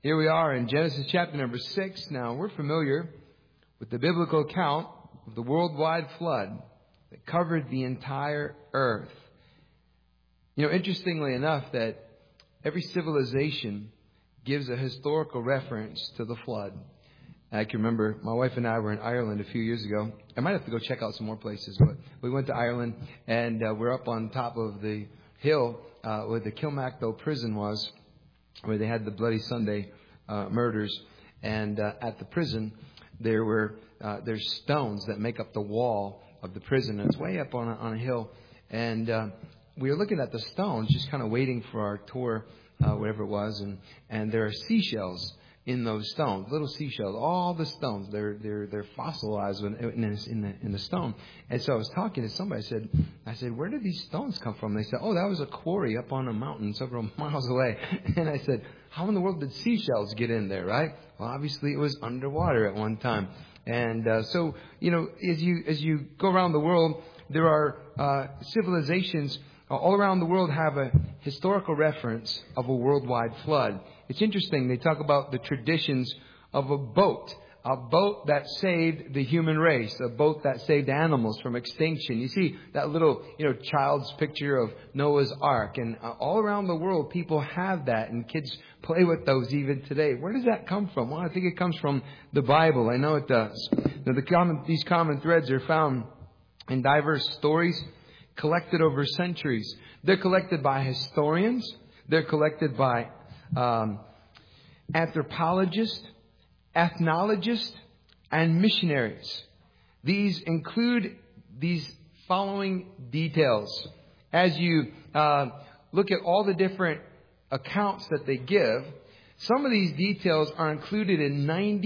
Here we are in Genesis chapter number 6. Now, we're familiar with the biblical account of the worldwide flood that covered the entire earth. You know, interestingly enough, that every civilization gives a historical reference to the flood. I can remember my wife and I were in Ireland a few years ago. I might have to go check out some more places, but we went to Ireland, and we're up on top of the hill where the Kilmacduagh prison was, where they had the Bloody Sunday murders. And at the prison, there's stones that make up the wall of the prison. And it's way up on a hill. And we were looking at the stones, just kind of waiting for our tour, whatever it was. And there are seashells in those stones, little seashells. All the stones, they're fossilized in the stone. And so I was talking to somebody. I said, where did these stones come from? They said, oh, that was a quarry up on a mountain several miles away. And I said, how in the world did seashells get in there, right? Well, obviously it was underwater at one time. And so, you know, as you go around the world, there are civilizations all around the world have a historical reference of a worldwide flood. It's interesting. They talk about the traditions of a boat that saved the human race, a boat that saved animals from extinction. You see that little, child's picture of Noah's Ark. And all around the world, people have that, and kids play with those even today. Where does that come from? Well, I think it comes from the Bible. I know it does. These common threads are found in diverse stories collected over centuries. They're collected by historians. They're collected by anthropologists, ethnologists, and missionaries. These include these following details. As you look at all the different accounts that they give, some of these details are included in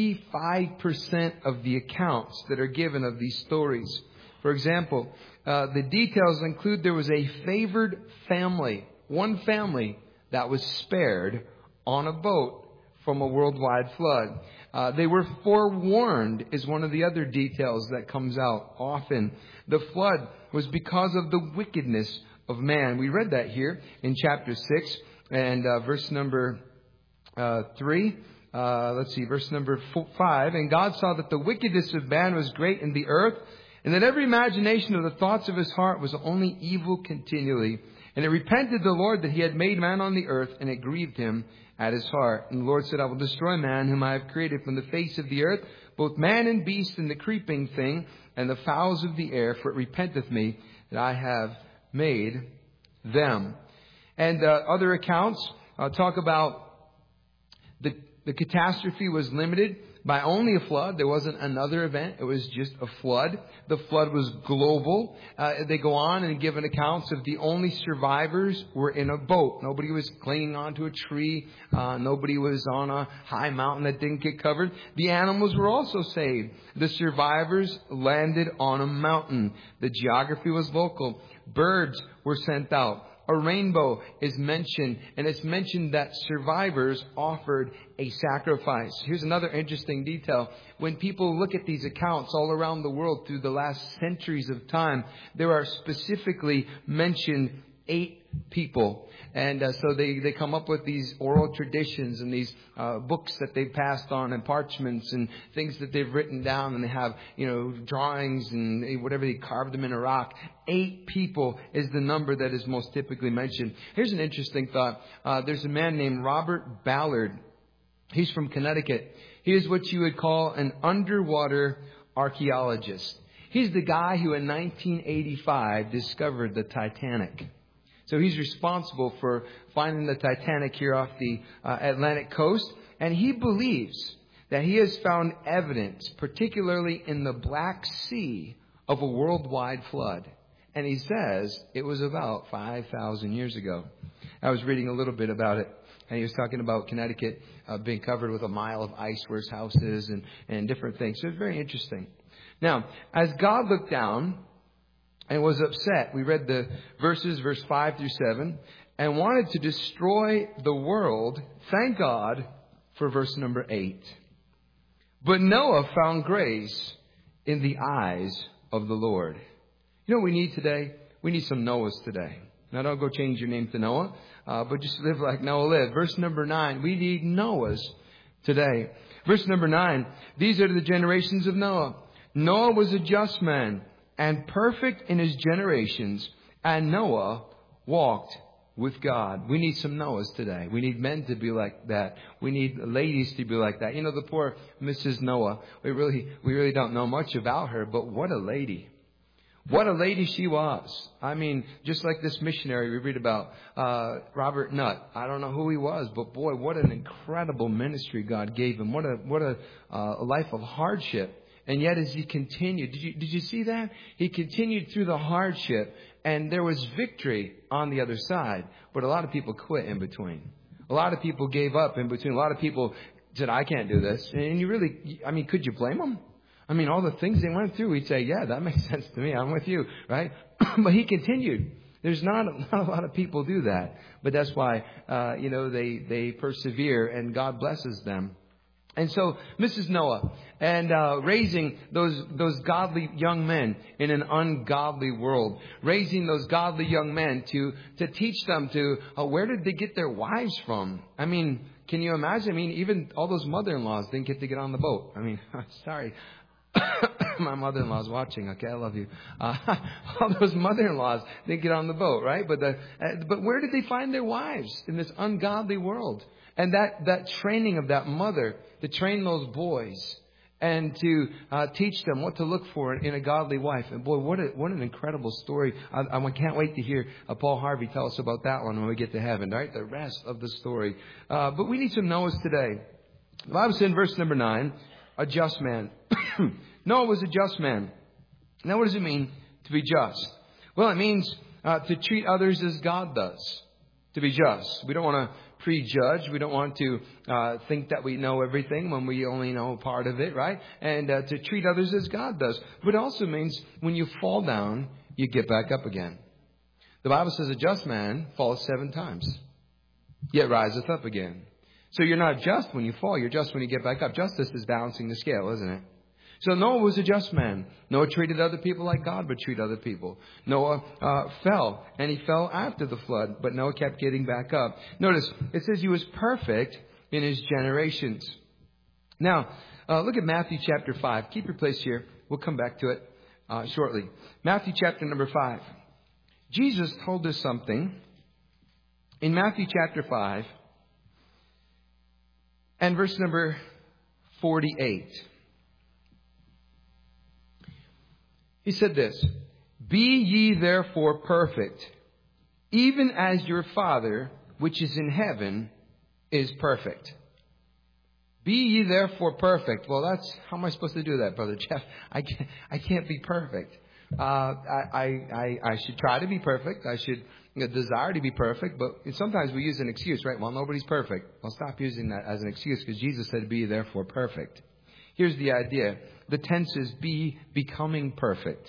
95% of the accounts that are given of these stories. For example, the details include there was a favored family, one family that was spared on a boat from a worldwide flood. They were forewarned is one of the other details that comes out often. The flood was because of the wickedness of man. We read that here in chapter 6 and verse number 3. Verse number 5. And God saw that the wickedness of man was great in the earth, and that every imagination of the thoughts of his heart was only evil continually. And it repented the Lord that he had made man on the earth, and it grieved him at his heart. And the Lord said, I will destroy man whom I have created from the face of the earth, both man and beast and the creeping thing, and the fowls of the air, for it repenteth me that I have made them. And other accounts talk about the catastrophe was limited by only a flood. There wasn't another event. It was just a flood. The flood was global. They go on and give an accounts of the only survivors were in a boat. Nobody was clinging onto a tree. Nobody was on a high mountain that didn't get covered. The animals were also saved. The survivors landed on a mountain. The geography was local. Birds were sent out. A rainbow is mentioned, and it's mentioned that survivors offered a sacrifice. Here's another interesting detail. When people look at these accounts all around the world through the last centuries of time, there are specifically mentioned 8 people. And so they come up with these oral traditions and these books that they've passed on and parchments and things that they've written down. And they have, drawings and whatever, they carved them in a rock. 8 people is the number that is most typically mentioned. Here's an interesting thought. There's a man named Robert Ballard. He's from Connecticut. He is what you would call an underwater archaeologist. He's the guy who in 1985 discovered the Titanic. So he's responsible for finding the Titanic here off the Atlantic coast. And he believes that he has found evidence, particularly in the Black Sea, of a worldwide flood. And he says it was about 5,000 years ago. I was reading a little bit about it. And he was talking about Connecticut being covered with a mile of ice where his house is and different things. So it's very interesting. Now, as God looked down and was upset, we read the verses, verse 5 through 7, and wanted to destroy the world. Thank God for verse number 8. But Noah found grace in the eyes of the Lord. You know what we need today? We need some Noahs today. Now, don't go change your name to Noah, but just live like Noah lived. Verse number 9, we need Noahs today. Verse number 9. These are the generations of Noah. Noah was a just man and perfect in his generations, and Noah walked with God. We need some Noahs today. We need men to be like that. We need ladies to be like that. You know, the poor Mrs. Noah, we really don't know much about her, but what a lady. What a lady she was. I mean, just like this missionary we read about, Robert Nutt. I don't know who he was, but boy, what an incredible ministry God gave him. What a life of hardship. And yet as he continued, did you see that? He continued through the hardship, and there was victory on the other side. But a lot of people quit in between. A lot of people gave up in between. A lot of people said, I can't do this. And you really, I mean, could you blame them? I mean, all the things they went through, he'd say, yeah, that makes sense to me. I'm with you, right? But he continued. There's not a lot of people do that. But that's why, they persevere, and God blesses them. And so, Mrs. Noah, and raising those godly young men in an ungodly world, raising those godly young men to teach them to where did they get their wives from? I mean, can you imagine? I mean, even all those mother-in-laws didn't get to get on the boat. I mean, sorry. My mother-in-law's watching. Okay, I love you. All those mother-in-laws didn't get on the boat, right? But where did they find their wives in this ungodly world? And that training of that mother to train those boys and to teach them what to look for in a godly wife. And boy, what an incredible story! I can't wait to hear Paul Harvey tell us about that one when we get to heaven. Right, the rest of the story. But we need some Noahs today. The Bible says in verse number 9, a just man. Noah was a just man. Now, what does it mean to be just? Well, it means to treat others as God does. To be just. We don't want to prejudge. We don't want to think that we know everything when we only know part of it, right? And to treat others as God does. But it also means when you fall down, you get back up again. The Bible says a just man falls 7 times, yet riseth up again. So you're not just when you fall, you're just when you get back up. Justice is balancing the scale, isn't it? So Noah was a just man. Noah treated other people like God would treat other people. Noah fell, and he fell after the flood, but Noah kept getting back up. Notice, it says he was perfect in his generations. Now, look at Matthew chapter 5. Keep your place here. We'll come back to it shortly. Matthew chapter number 5. Jesus told us something in Matthew chapter 5 and verse number 48. He said this, Be ye therefore perfect, even as your Father which is in heaven is perfect. Be ye therefore perfect. Well, how am I supposed to do that, Brother Jeff? I can't be perfect. I should try to be perfect. I should desire to be perfect, but sometimes we use an excuse, right? Well, nobody's perfect. Well, stop using that as an excuse, because Jesus said, Be ye therefore perfect. Here's the idea. The tense is be becoming perfect.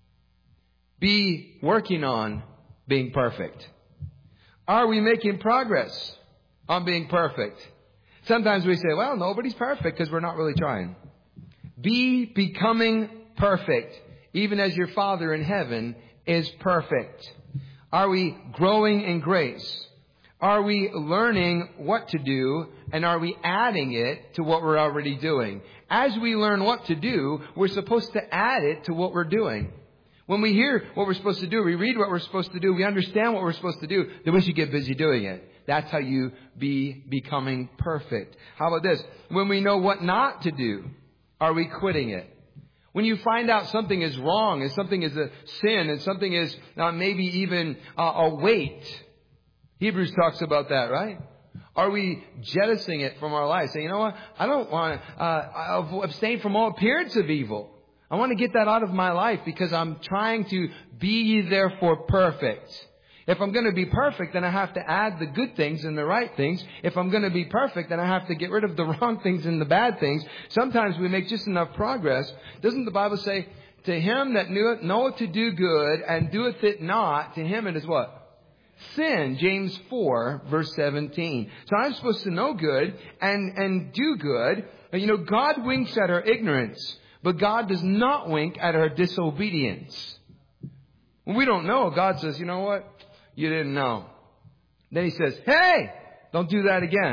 Be working on being perfect. Are we making progress on being perfect? Sometimes we say, well, nobody's perfect because we're not really trying. Be becoming perfect, even as your Father in heaven is perfect. Are we growing in grace? Are we learning what to do, and are we adding it to what we're already doing? As we learn what to do, we're supposed to add it to what we're doing. When we hear what we're supposed to do, we read what we're supposed to do, we understand what we're supposed to do, then we should get busy doing it. That's how you be becoming perfect. How about this? When we know what not to do, are we quitting it? When you find out something is wrong, and something is a sin, and something is maybe even a weight, Hebrews talks about that, right? Are we jettisoning it from our lives? Saying, you know what? I don't want to abstain from all appearance of evil. I want to get that out of my life because I'm trying to be ye therefore perfect. If I'm going to be perfect, then I have to add the good things and the right things. If I'm going to be perfect, then I have to get rid of the wrong things and the bad things. Sometimes we make just enough progress. Doesn't the Bible say, to him that knoweth to do good and doeth it not, to him it is what? Sin. James 4, verse 17. So I'm supposed to know good and do good. You know, God winks at our ignorance, but God does not wink at our disobedience. When we don't know, God says, you know what? You didn't know. Then he says, hey, don't do that again.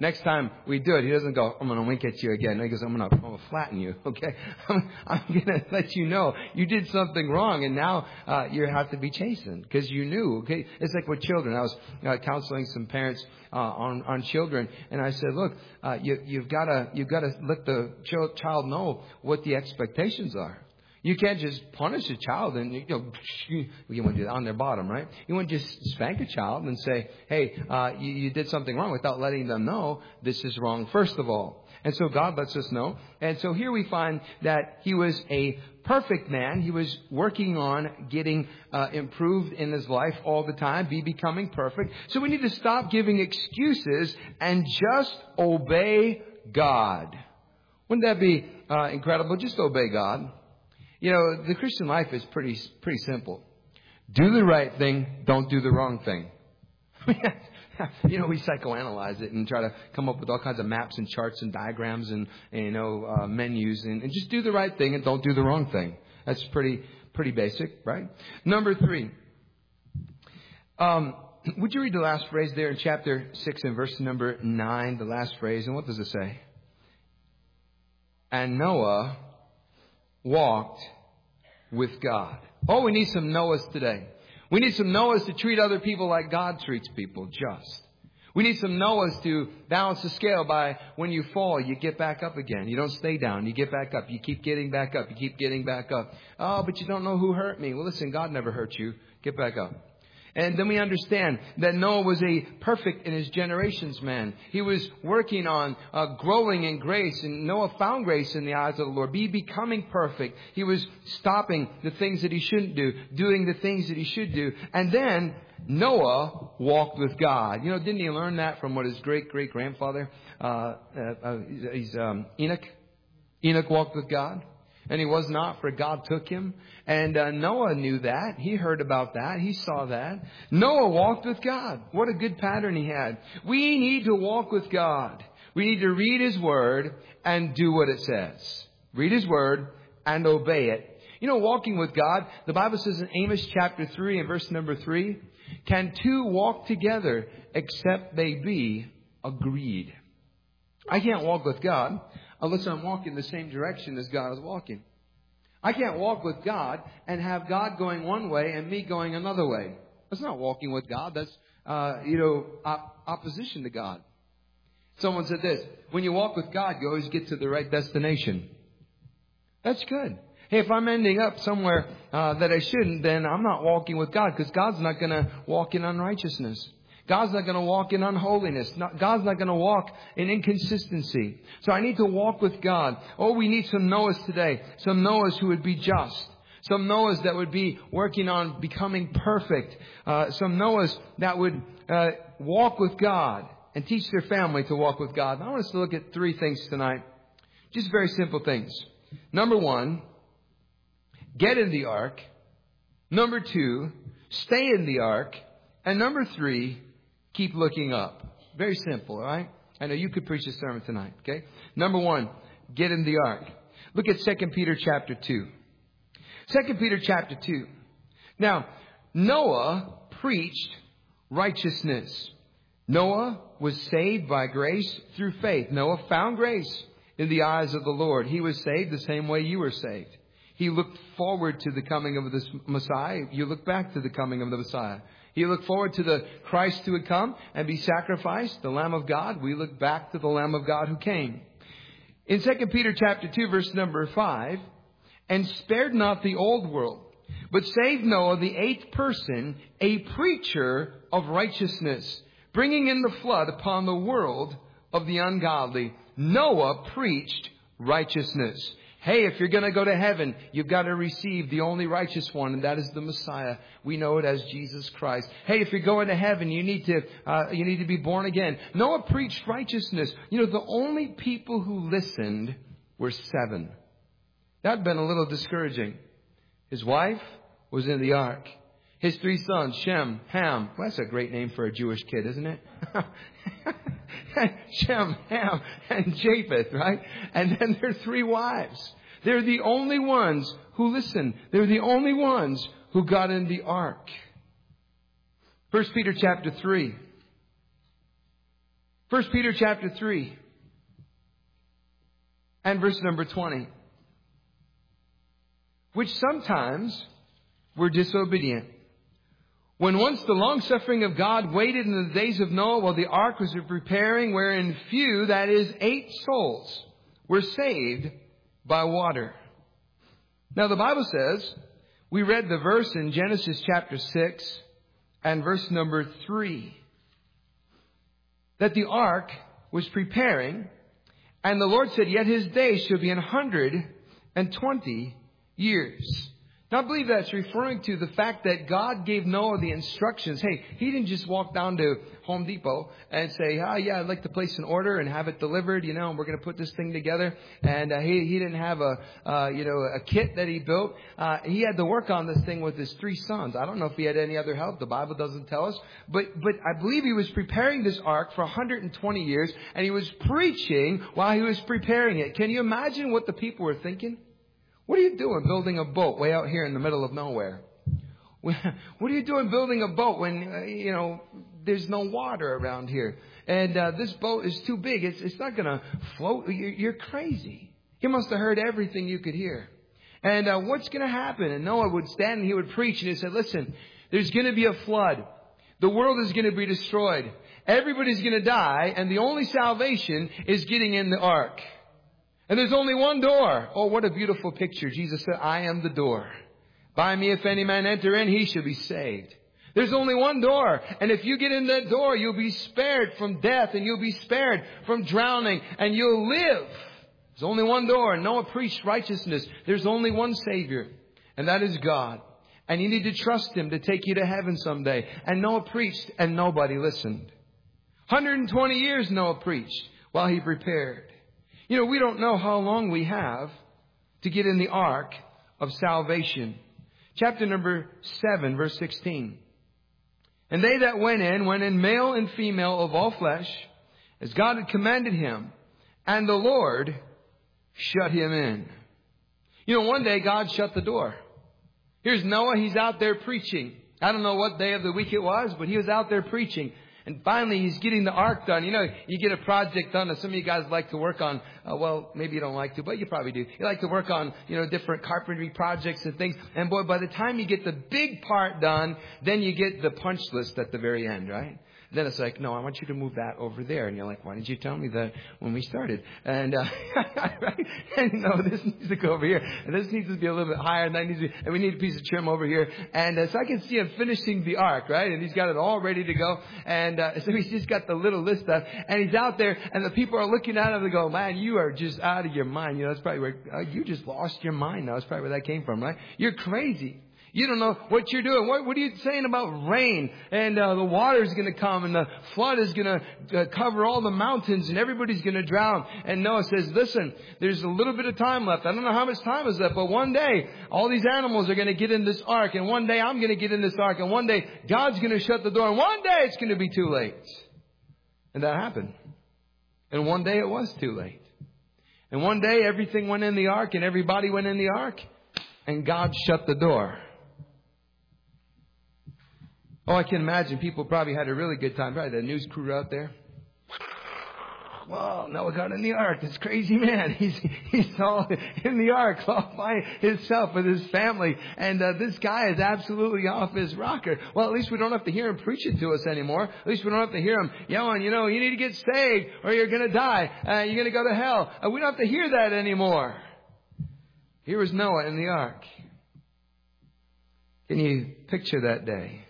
Next time we do it, he doesn't go, I'm going to wink at you again. No, he goes, I'm going to flatten you, okay? I'm going to let you know you did something wrong, and now you have to be chastened because you knew, okay? It's like with children. I was counseling some parents on children, and I said, look, you've got to let the child know what the expectations are. You can't just punish a child and, you want to do that on their bottom, right? You want to just spank a child and say, hey, you did something wrong without letting them know this is wrong, first of all. And so God lets us know. And so here we find that he was a perfect man. He was working on getting improved in his life all the time, becoming perfect. So we need to stop giving excuses and just obey God. Wouldn't that be incredible? Just obey God. You know, the Christian life is pretty simple. Do the right thing, don't do the wrong thing. You know, we psychoanalyze it and try to come up with all kinds of maps and charts and diagrams and menus and just do the right thing and don't do the wrong thing. That's pretty basic, right? Number 3. Would you read the last phrase there in chapter 6 and verse number 9, the last phrase, and what does it say? And Noah walked with God. Oh, we need some Noahs today. We need some Noahs to treat other people like God treats people, just. We need some Noahs to balance the scale by when you fall, you get back up again. You don't stay down. You get back up. You keep getting back up. You keep getting back up. Oh, but you don't know who hurt me. Well, listen, God never hurt you. Get back up. And then we understand that Noah was a perfect in his generations man. He was working on growing in grace, and Noah found grace in the eyes of the Lord. Becoming perfect. He was stopping the things that he shouldn't do, doing the things that he should do. And then Noah walked with God. You know, didn't he learn that from what his great-great-grandfather, Enoch? Enoch walked with God. And he was not, for God took him. And Noah knew that. He heard about that. He saw that. Noah walked with God. What a good pattern he had. We need to walk with God. We need to read his word and do what it says. Read his word and obey it. You know, walking with God, the Bible says in Amos chapter 3 and verse number 3, can two walk together except they be agreed? I can't walk with God unless I'm walking the same direction as God is walking. I can't walk with God and have God going one way and me going another way. That's not walking with God. That's, opposition to God. Someone said this, when you walk with God, you always get to the right destination. That's good. Hey, if I'm ending up somewhere that I shouldn't, then I'm not walking with God, because God's not going to walk in unrighteousness. God's not going to walk in unholiness. God's not going to walk in inconsistency. So I need to walk with God. Oh, we need some Noahs today. Some Noahs who would be just. Some Noahs that would be working on becoming perfect. Some Noahs that would walk with God and teach their family to walk with God. I want us to look at 3 things tonight. Just very simple things. Number 1, get in the ark. Number 2, stay in the ark. And number 3, keep looking up. Very simple, all right? I know you could preach a sermon tonight, okay? Number 1, get in the ark. Look at 2 Peter chapter 2. 2 Peter chapter 2. Now, Noah preached righteousness. Noah was saved by grace through faith. Noah found grace in the eyes of the Lord. He was saved the same way you were saved. He looked forward to the coming of this Messiah. You look back to the coming of the Messiah. He looked forward to the Christ who would come and be sacrificed, the Lamb of God. We look back to the Lamb of God who came. In 2 Peter chapter 2, verse number 5, and spared not the old world, but saved Noah, the 8th person, a preacher of righteousness, bringing in the flood upon the world of the ungodly. Noah preached righteousness. Hey, if you're going to go to heaven, you've got to receive the only righteous one, and that is the Messiah. We know it as Jesus Christ. Hey, if you're going to heaven, you need to be born again. Noah preached righteousness. You know, the only people who listened were 7. That had been a little discouraging. His wife was in the ark. His 3 sons, Shem, Ham. Well, that's a great name for a Jewish kid, isn't it? Shem, Ham, and Japheth, right? And then their 3 wives. They're the only ones who listened. They're the only ones who got in the ark. 1 Peter chapter 3. 1 Peter chapter 3 and verse number 20. Which sometimes were disobedient, when once the long-suffering of God waited in the days of Noah while the ark was preparing, wherein few, that is 8 souls, were saved by water. Now the Bible says, we read the verse in Genesis chapter 6 and verse number 3, that the ark was preparing, and the Lord said, yet his days shall be 120 years. Now, I believe that's referring to the fact that God gave Noah the instructions. Hey, he didn't just walk down to Home Depot and say, oh, yeah, I'd like to place an order and have it delivered, and we're going to put this thing together. And he didn't have a kit that he built. He had to work on this thing with his 3 sons. I don't know if he had any other help. The Bible doesn't tell us. But I believe he was preparing this ark for 120 years, and he was preaching while he was preparing it. Can you imagine what the people were thinking? What are you doing building a boat way out here in the middle of nowhere? What are you doing building a boat when, there's no water around here? And this boat is too big. It's not going to float. You're crazy. He must have heard everything you could hear. And what's going to happen? And Noah would stand and he would preach. And he said, listen, there's going to be a flood. The world is going to be destroyed. Everybody's going to die. And the only salvation is getting in the ark. And there's only one door. Oh, what a beautiful picture. Jesus said, I am the door. By me, if any man enter in, he shall be saved. There's only one door. And if you get in that door, you'll be spared from death, and you'll be spared from drowning, and you'll live. There's only one door. And Noah preached righteousness. There's only one Savior, and that is God. And you need to trust Him to take you to heaven someday. And Noah preached, and nobody listened. 120 years Noah preached while he prepared. We don't know how long we have to get in the ark of salvation. Chapter number 7, verse 16. And they that went in, male and female of all flesh, as God had commanded him, and the Lord shut him in. One day God shut the door. Here's Noah, he's out there preaching. I don't know what day of the week it was, but he was out there preaching. And finally, he's getting the ark done. You get a project done, and some of you guys like to work on, maybe you don't like to, but you probably do. You like to work on, different carpentry projects and things. And boy, by the time you get the big part done, then you get the punch list at the very end, right? Then it's like, no, I want you to move that over there. And you're like, why didn't you tell me that when we started? And, right? And no, this needs to go over here. And this needs to be a little bit higher. And that needs to be, and we need a piece of trim over here. And so I can see him finishing the ark, right? And he's got it all ready to go. And so he's just got the little list up. And he's out there. And the people are looking at him and go, man, you are just out of your mind. That's probably where, you just lost your mind. That's probably where that came from, right? You're crazy. You don't know what you're doing. What are you saying about rain? And the water is going to come, and the flood is going to cover all the mountains, and everybody's going to drown. And Noah says, listen, there's a little bit of time left. I don't know how much time is left, but one day all these animals are going to get in this ark, and one day I'm going to get in this ark, and one day God's going to shut the door, and one day it's going to be too late. And that happened. And one day it was too late. And one day everything went in the ark, and everybody went in the ark, and God shut the door. Oh, I can imagine people probably had a really good time. Probably the news crew out there. Well, Noah got in the ark. This crazy man. He's all in the ark all by himself with his family. And this guy is absolutely off his rocker. Well, at least we don't have to hear him preach it to us anymore. At least we don't have to hear him yelling, you need to get saved or you're going to die. You're going to go to hell. We don't have to hear that anymore. Here was Noah in the ark. Can you picture that day?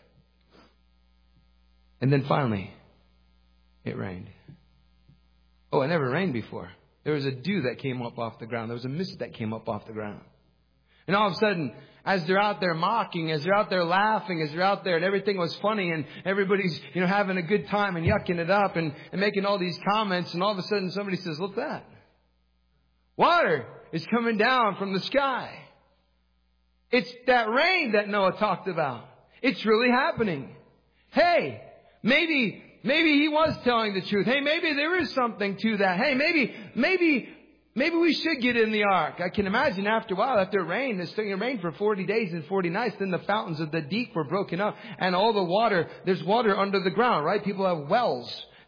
And then finally, it rained. Oh, it never rained before. There was a dew that came up off the ground. There was a mist that came up off the ground. And all of a sudden, as they're out there mocking, as they're out there laughing, as they're out there and everything was funny and everybody's, having a good time and yucking it up and making all these comments, and all of a sudden somebody says, look at that. Water is coming down from the sky. It's that rain that Noah talked about. It's really happening. Hey, maybe he was telling the truth. Hey, maybe there is something to that. Hey, maybe we should get in the ark. I can imagine after a while, after it rained, this thing rained for 40 days and 40 nights, then the fountains of the deep were broken up and all the water, there's water under the ground, right? People have wells.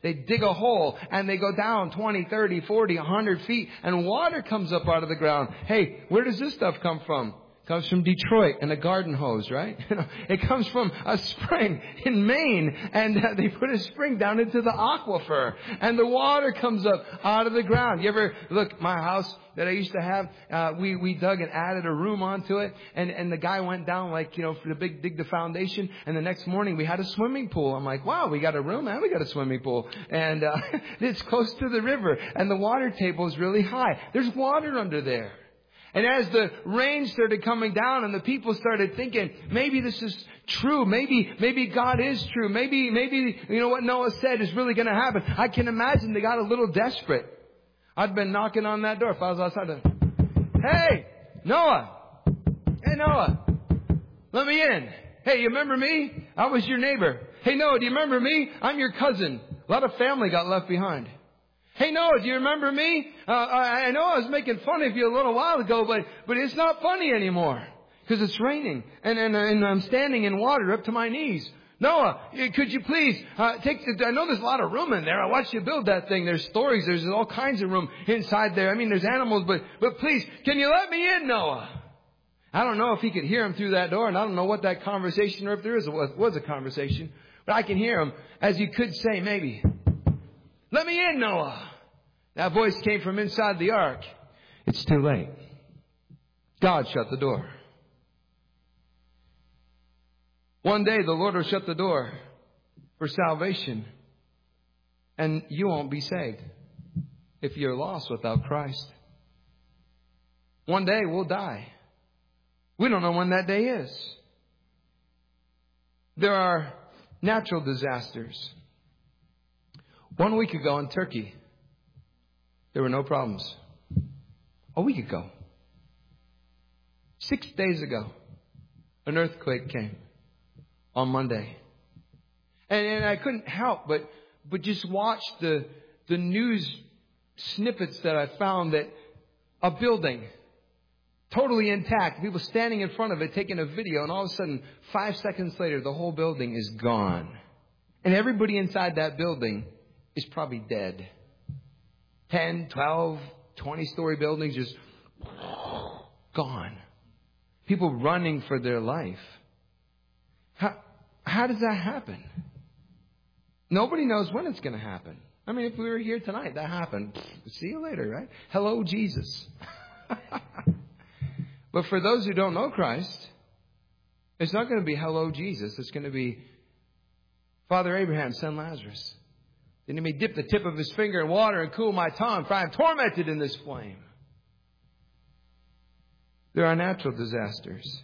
They dig a hole and they go down 20, 30, 40, 100 feet and water comes up out of the ground. Hey, where does this stuff come from? It comes from Detroit and a garden hose, right? It comes from a spring in Maine, and they put a spring down into the aquifer, and the water comes up out of the ground. You ever look, my house that I used to have, we dug and added a room onto it, and the guy went down for the dig the foundation, and the next morning we had a swimming pool. I'm like, wow, we got a room and we got a swimming pool, and it's close to the river, and the water table is really high. There's water under there. And as the rain started coming down and the people started thinking, maybe this is true. Maybe God is true. Maybe, what Noah said is really going to happen. I can imagine they got a little desperate. I'd been knocking on that door if I was outside. Hey, Noah. Hey, Noah. Let me in. Hey, you remember me? I was your neighbor. Hey, Noah, do you remember me? I'm your cousin. A lot of family got left behind. Hey, Noah, do you remember me? I know I was making fun of you a little while ago, but it's not funny anymore because it's raining and I'm standing in water up to my knees. Noah, could you please I know there's a lot of room in there. I watched you build that thing. There's stories. There's all kinds of room inside there. I mean, there's animals, but please, can you let me in, Noah? I don't know if he could hear him through that door, and I don't know what that conversation, or if there was a conversation, but I can hear him as he could say, maybe, let me in, Noah. That voice came from inside the ark. It's too late. God shut the door. One day the Lord will shut the door for salvation, and you won't be saved if you're lost without Christ. One day we'll die. We don't know when that day is. There are natural disasters. 1 week ago in Turkey, there were no problems. A week ago. 6 days ago, an earthquake came on Monday. And I couldn't help but just watch the news snippets that I found, that a building totally intact, people standing in front of it taking a video, and all of a sudden 5 seconds later the whole building is gone. And everybody inside that building is probably dead. 10, 12, 20-story buildings just gone. People running for their life. How does that happen? Nobody knows when it's going to happen. I mean, if we were here tonight, that happened. See you later, right? Hello, Jesus. But for those who don't know Christ, it's not going to be hello, Jesus. It's going to be, Father Abraham, send Lazarus. Then he may dip the tip of his finger in water and cool my tongue, for I am tormented in this flame. There are natural disasters.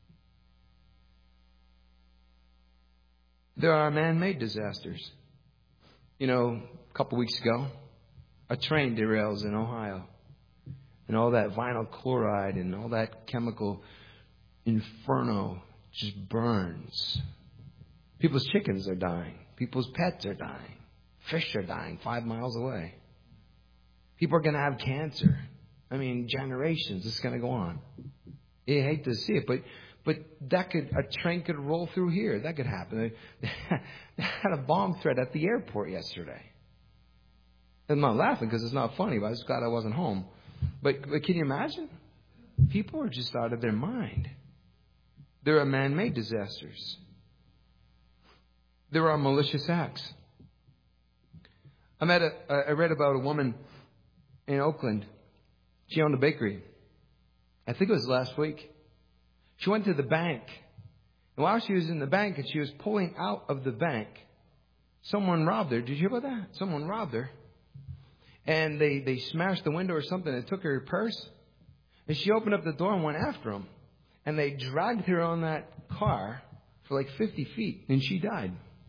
There are man-made disasters. A couple weeks ago, a train derails in Ohio. And all that vinyl chloride and all that chemical inferno just burns. People's chickens are dying. People's pets are dying. Fish are dying 5 miles away. People are going to have cancer. I mean, generations. It's going to go on. You hate to see it, but a train could roll through here. That could happen. They had a bomb threat at the airport yesterday. I'm not laughing because it's not funny, but I was glad I wasn't home. But can you imagine? People are just out of their mind. There are man-made disasters. There are malicious acts. I read about a woman in Oakland. She owned a bakery. I think it was last week. She went to the bank. And while she was in the bank and she was pulling out of the bank, someone robbed her. Did you hear about that? Someone robbed her. And they smashed the window or something and took her purse. And she opened up the door and went after them. And they dragged her on that car for like 50 feet. And she died.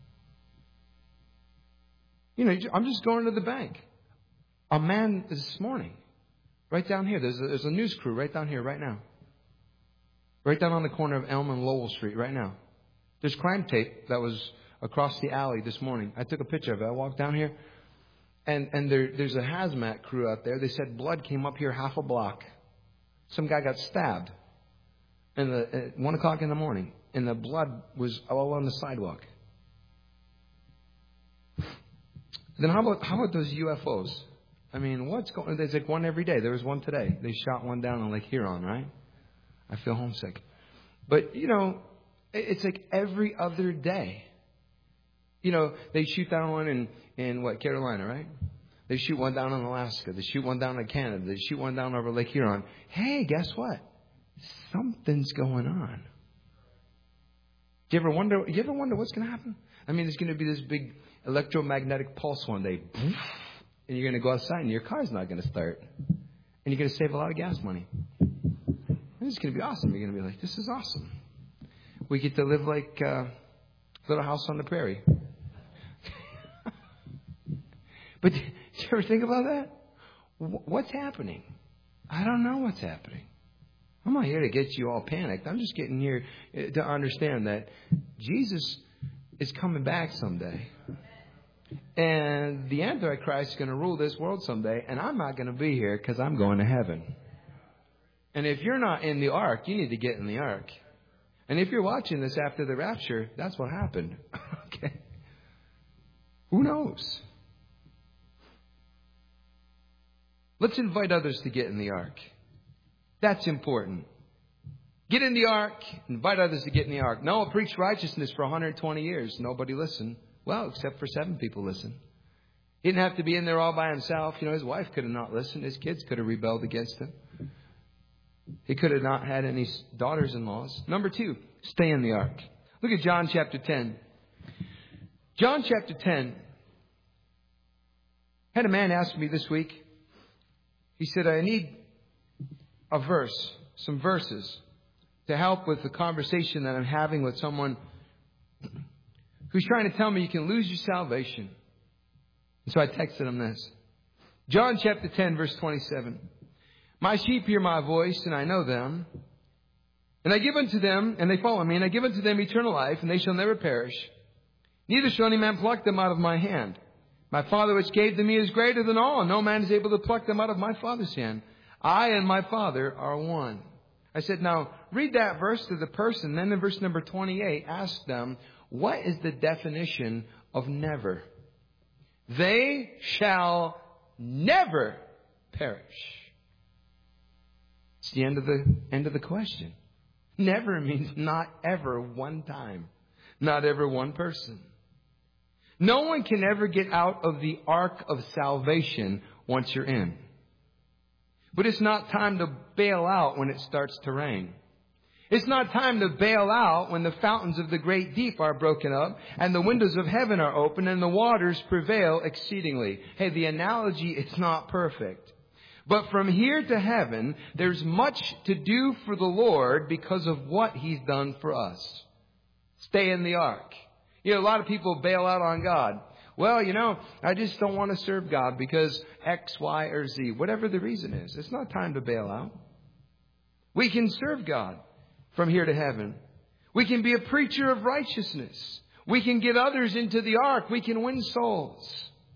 I'm just going to the bank. A man this morning, right down here, there's a news crew right down here right now. Right down on the corner of Elm and Lowell Street right now. There's crime tape that was across the alley this morning. I took a picture of it. I walked down here. And there's a hazmat crew out there. They said blood came up here half a block. Some guy got stabbed at 1 o'clock in the morning. And the blood was all on the sidewalk. Then how about those UFOs? I mean, there's like one every day. There was one today. They shot one down on Lake Huron, right? I feel homesick. But, it's like every other day. They shoot down one in Carolina, right? They shoot one down in Alaska. They shoot one down in Canada. They shoot one down over Lake Huron. Hey, guess what? Something's going on. Do you ever wonder what's going to happen? I mean, there's going to be this big electromagnetic pulse one day. And you're going to go outside and your car's not going to start. And you're going to save a lot of gas money. And it's going to be awesome. You're going to be like, this is awesome. We get to live like Little House on the Prairie. But did you ever think about that? What's happening? I don't know what's happening. I'm not here to get you all panicked. I'm just getting here to understand that Jesus is coming back someday. And the Antichrist is going to rule this world someday. And I'm not going to be here because I'm going to heaven. And if you're not in the ark, you need to get in the ark. And if you're watching this after the rapture, that's what happened. Okay. Who knows? Let's invite others to get in the ark. That's important. Get in the ark. Invite others to get in the ark. Noah preached righteousness for 120 years. Nobody listened. Well, except for 7 people listened. He didn't have to be in there all by himself. His wife could have not listened. His kids could have rebelled against him. He could have not had any daughters-in-laws. Number 2, stay in the ark. Look at John chapter 10. John chapter 10. Had a man ask me this week. He said, I need a verse, some verses, to help with the conversation that I'm having with someone who's trying to tell me you can lose your salvation. And so I texted him this. John chapter 10, verse 27. My sheep hear my voice, and I know them. And I give unto them, and they follow me, and I give unto them eternal life, and they shall never perish. Neither shall any man pluck them out of my hand. My Father which gave them me is greater than all, and no man is able to pluck them out of my Father's hand. I and my Father are one. I said, now, read that verse to the person. Then in verse number 28, ask them, what is the definition of never? They shall never perish. It's the end of the question. Never means not ever one time. Not ever one person. No one can ever get out of the ark of salvation once you're in. But it's not time to bail out when it starts to rain. It's not time to bail out when the fountains of the great deep are broken up and the windows of heaven are open and the waters prevail exceedingly. Hey, the analogy is not perfect. But from here to heaven, there's much to do for the Lord because of what He's done for us. Stay in the ark. A lot of people bail out on God. Well, I just don't want to serve God because X, Y, or Z. Whatever the reason is. It's not time to bail out. We can serve God from here to heaven. We can be a preacher of righteousness. We can get others into the ark. We can win souls.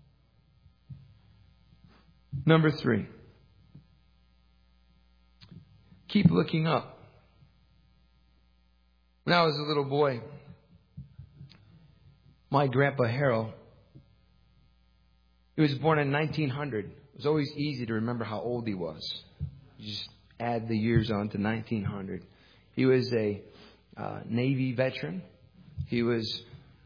Number 3. Keep looking up. When I was a little boy, my grandpa Harold, he was born in 1900. It was always easy to remember how old he was. You just add the years on to 1900. He was a Navy veteran. He was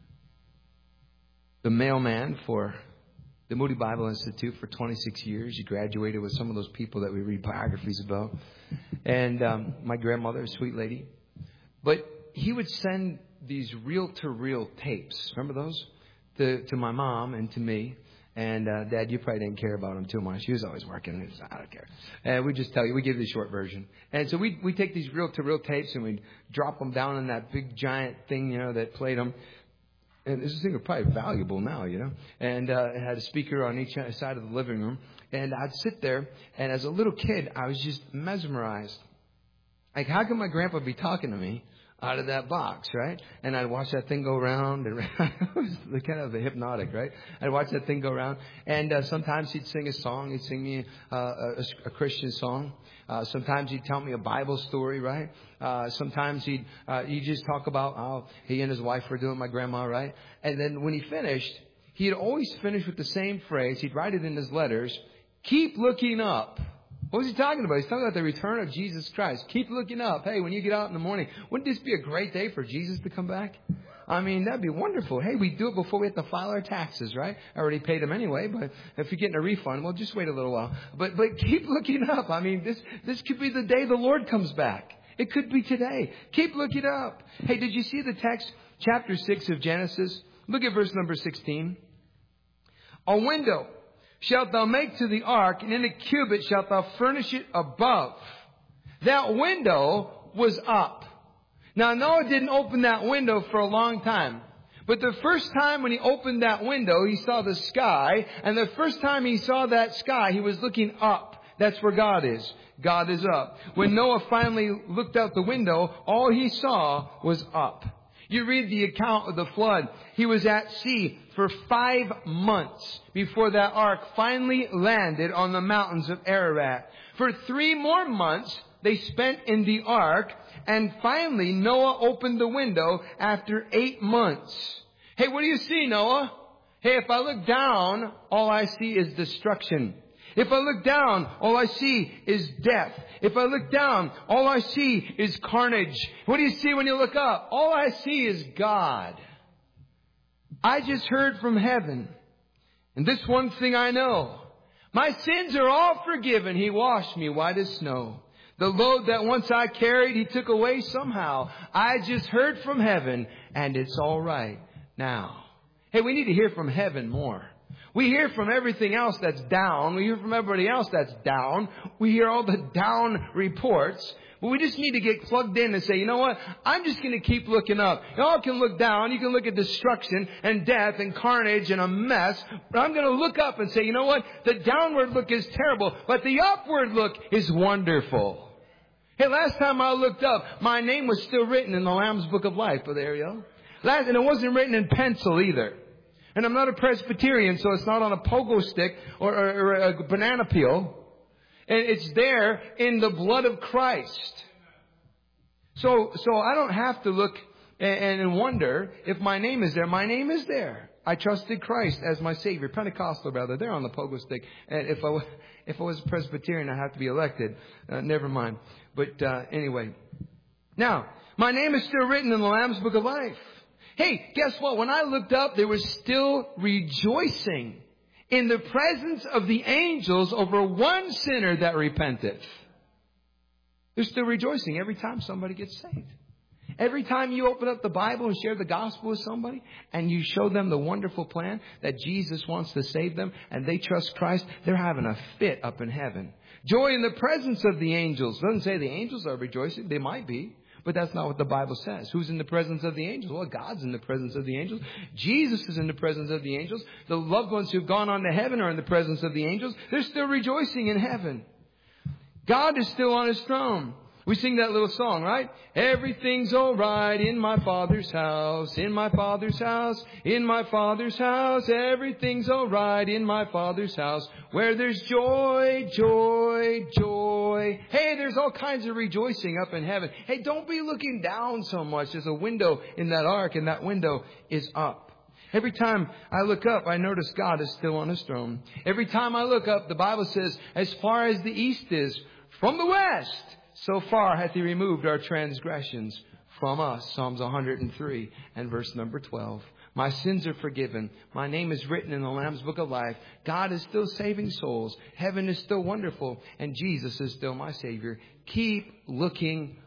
the mailman for the Moody Bible Institute for 26 years. He graduated with some of those people that we read biographies about. And my grandmother, a sweet lady. But he would send these reel-to-reel tapes. Remember those? To my mom and to me. And Dad, you probably didn't care about him too much. He was always working. I don't care. And we just tell you, we give you the short version. And so we take these reel-to-reel tapes and we drop them down in that big giant thing, that played them. And this thing was probably valuable now, And it had a speaker on each side of the living room. And I'd sit there, and as a little kid, I was just mesmerized. Like, how can my grandpa be talking to me out of that box, right? And I'd watch that thing go round and round. It was kind of hypnotic, right? I'd watch that thing go round. And sometimes he'd sing a song. He'd sing me a Christian song. Sometimes he'd tell me a Bible story, right? Sometimes he'd just talk about how he and his wife were doing, my grandma, right? And then when he finished, he'd always finish with the same phrase. He'd write it in his letters. Keep looking up. What was he talking about? He's talking about the return of Jesus Christ. Keep looking up. Hey, when you get out in the morning, wouldn't this be a great day for Jesus to come back? I mean, that'd be wonderful. Hey, we do it before we have to file our taxes, right? I already paid them anyway, but if you're getting a refund, well, just wait a little while. But keep looking up. I mean, this could be the day the Lord comes back. It could be today. Keep looking up. Hey, did you see the text, chapter 6 of Genesis? Look at verse number 16. A window shalt thou make to the ark, and in a cubit shalt thou furnish it above. That window was up. Now, Noah didn't open that window for a long time. But the first time when he opened that window, he saw the sky. And the first time he saw that sky, he was looking up. That's where God is. God is up. When Noah finally looked out the window, all he saw was up. You read the account of the flood. He was at sea for 5 months before that ark finally landed on the mountains of Ararat. For 3 more months, they spent in the ark. And finally, Noah opened the window after 8 months. Hey, what do you see, Noah? Hey, if I look down, all I see is destruction. If I look down, all I see is death. If I look down, all I see is carnage. What do you see when you look up? All I see is God. I just heard from heaven. And this one thing I know. My sins are all forgiven. He washed me white as snow. The load that once I carried, He took away somehow. I just heard from heaven, and it's all right now. Hey, we need to hear from heaven more. We hear from everything else that's down. We hear from everybody else that's down. We hear all the down reports. But we just need to get plugged in and say, you know what? I'm just going to keep looking up. Y'all can look down. You can look at destruction and death and carnage and a mess. But I'm going to look up and say, you know what? The downward look is terrible, but the upward look is wonderful. Hey, last time I looked up, my name was still written in the Lamb's Book of Life. But there you go. And it wasn't written in pencil either. And I'm not a Presbyterian, so it's not on a pogo stick or a banana peel. And it's there in the blood of Christ. So I don't have to look and wonder if my name is there. My name is there. I trusted Christ as my Savior. Pentecostal, rather. They're on the pogo stick. And if I was a Presbyterian, I'd have to be elected. Never mind. But anyway. Now, my name is still written in the Lamb's Book of Life. Hey, guess what? When I looked up, they were still rejoicing in the presence of the angels over one sinner that repenteth. They're still rejoicing every time somebody gets saved. Every time you open up the Bible and share the gospel with somebody and you show them the wonderful plan that Jesus wants to save them and they trust Christ, they're having a fit up in heaven. Joy in the presence of the angels. It doesn't say the angels are rejoicing. They might be. But that's not what the Bible says. Who's in the presence of the angels? Well, God's in the presence of the angels. Jesus is in the presence of the angels. The loved ones who've gone on to heaven are in the presence of the angels. They're still rejoicing in heaven. God is still on His throne. We sing that little song, right? Everything's all right in my Father's house, in my Father's house, in my Father's house. Everything's all right in my Father's house, where there's joy, joy, joy. Hey, there's all kinds of rejoicing up in heaven. Hey, don't be looking down so much. There's a window in that ark, and that window is up. Every time I look up, I notice God is still on His throne. Every time I look up, the Bible says, as far as the east is from the west, so far hath He removed our transgressions from us. Psalms 103 and verse number 12. My sins are forgiven. My name is written in the Lamb's Book of Life. God is still saving souls. Heaven is still wonderful. And Jesus is still my Savior. Keep looking